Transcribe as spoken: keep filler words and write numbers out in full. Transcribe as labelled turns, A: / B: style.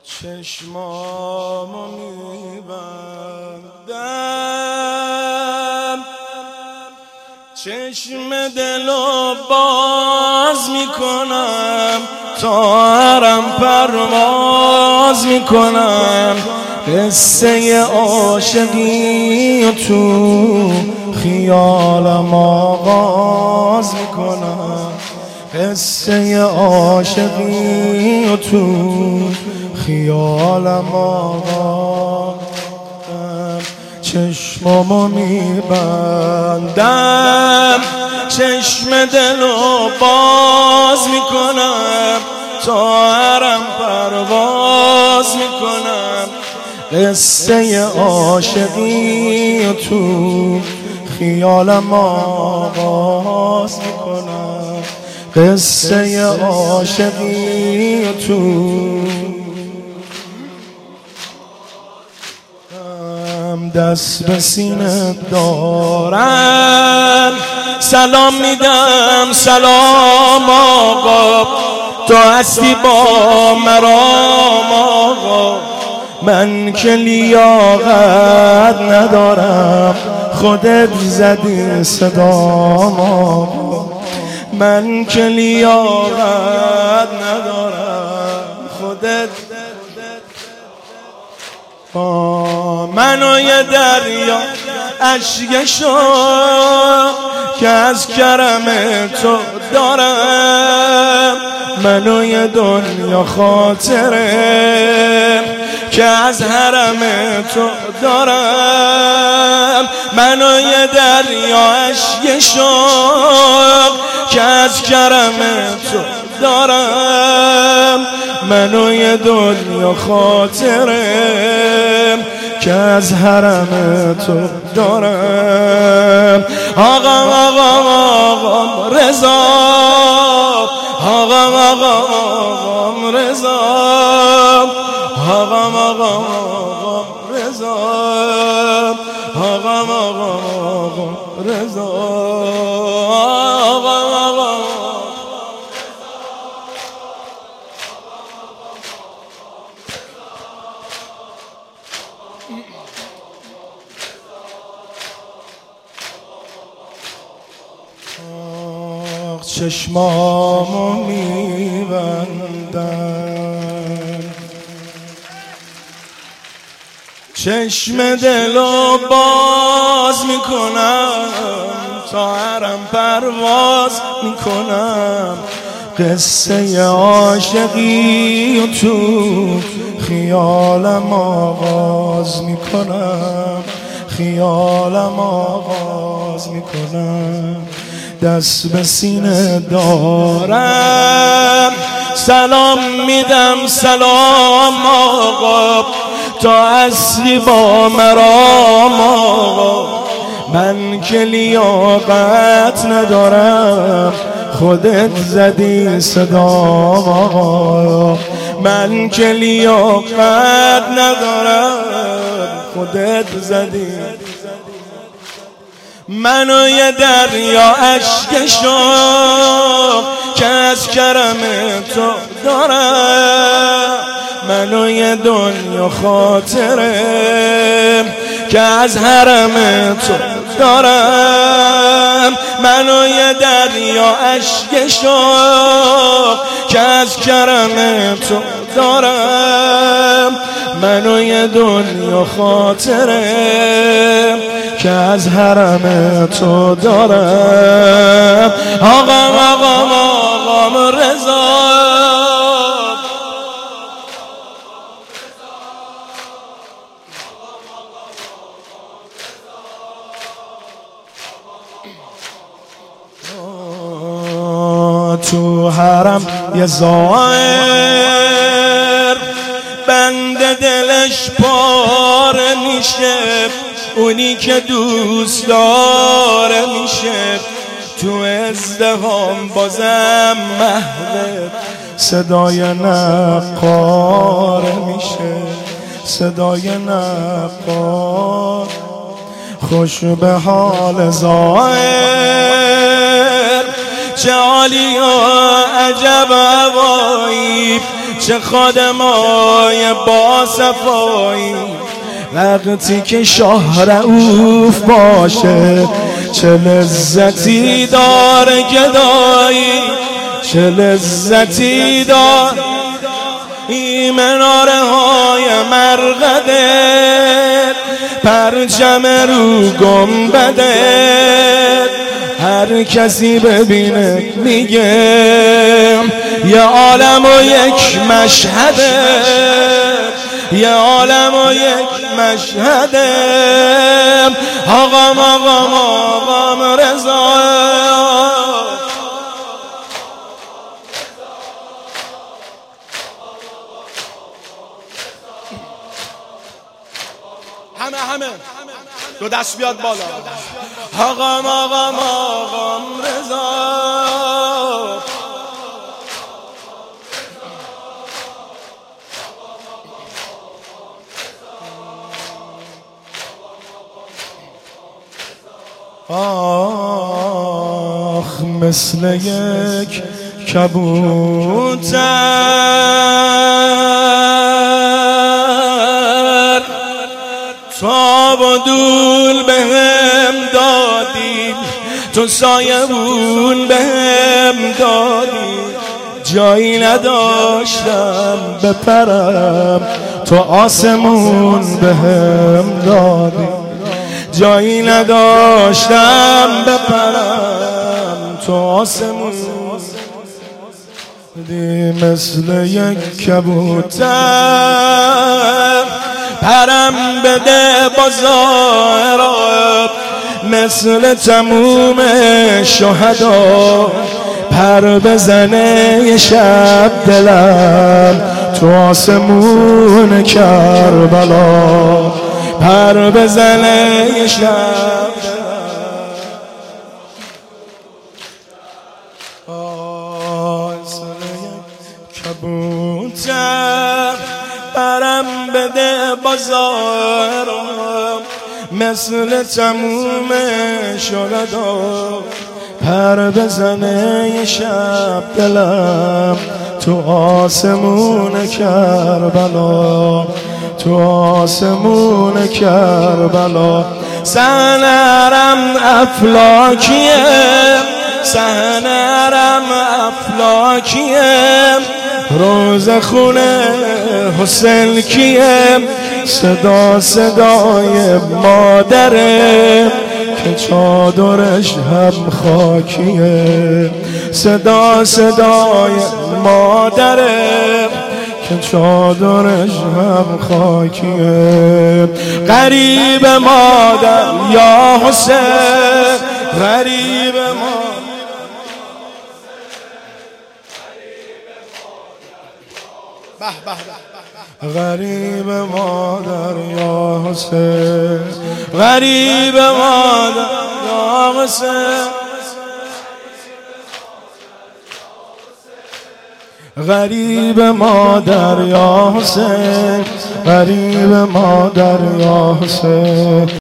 A: چشمامو میبندم، چشم دلو باز میکنم، تا حرم پرواز میکنم، قصه عاشقی و تو خیالم آغاز میکنم، قصه عاشقی و تو خیالم آغاز. چشمامو میبندم، چشم دلو باز میکنم، تا حرم پرواز میکنم، قصه عاشقی و تو خیالم آغاز میکنم، قصه عاشقی و تو. دست به سینه دارم، سلام میدم سلام آقا، تو هستی با مرام آقا، من که لیاقت ندارم، خودت زدی صدام آقا، من که لیاقت ندارم، خودت با منو یه دریا اشکشو که از کرم تو دارم، منو یه دنیا خاطره که از حرم تو دارم، منو یه دریا اشکشو که از کرم تو دارم، منو یه دنیا خاطره که از حرم تو دارم. آقا آقا آقا رضا، آقا آقا آقا رضا، آقا آقا آقا رضا، آقا آقا آقا رضا، آقا آقا چشمامو میبندم، چشم دلو باز میکنم، تا حرم پرواز میکنم، قصه عاشقی و تو خیالم آغاز میکنم، خیالم آغاز میکنم. دست به سینه دارم، سلام میدم سلام آقا، تا اصلی با مرام آقا، من که لیاقت ندارم، خودت زدی صدام آقا، من که لیاقت ندارم، خودت زدی. منو یه دریا اشکشو که از کرم تو دارم، منو یه دنیا خاطره که از حرم تو دارم، منو یه دریا اشکشو که از کرم تو دارم، منو یه دنیا خاطره که از حرم تو دارم. آقا آقا آقا رضا، تو حرم یه زائر بنده دلش پاره میشه، اونی که دوست داره میشه، تو ازدحام بازم محو صدای نقاره میشه، صدای نقار. خوش به حال ظاهر، چه عالی و عجب هوایی، چه خادمای با صفایی، وقتی که شاه رؤوف باشه چه لذتی داره گدایی، چه لذتی داره این مناره های مرقده، پرچم رو گنبده، هر کسی ببینه میگه یه عالم و یک مشهده، یه عالم و یک مشهده. آقام آقام آقام رضا، همه همه دو دست بیاد بالا. آقام آقام آقام رضا، آخ مثل یک کبوتر تاب و دول بهم دادی، تو سایبون بهم دادی، جایی نداشتم بپرم تو آسمون بهم دادی، جایی نداشتم بپرم تو آسمون دی، مثل یک کبوتر پرم بده بازار، مثل تموم شهدا پر بزنه یه شب دلم تو آسمون کربلا، پر بزنه یه شب کبوتر پرم بده بازارم، مثل تموم شهدا پر بزنه یه شب دلم تو آسمون کربلا، تو آسمون کربلا. سهنرم افلاکیه، سهنرم افلاکیه، روز خونه حسین کیه، صدا صدای مادره که چادرش هم خاکیه، صدا صدای مادره که چادرش هم خاکیه. غریب مادر یا حسین، غریب مادر، غریب مادر یا حسین، غریب مادر یا حسین، غریب مادر یا حسین، غریب مادر یا حسین.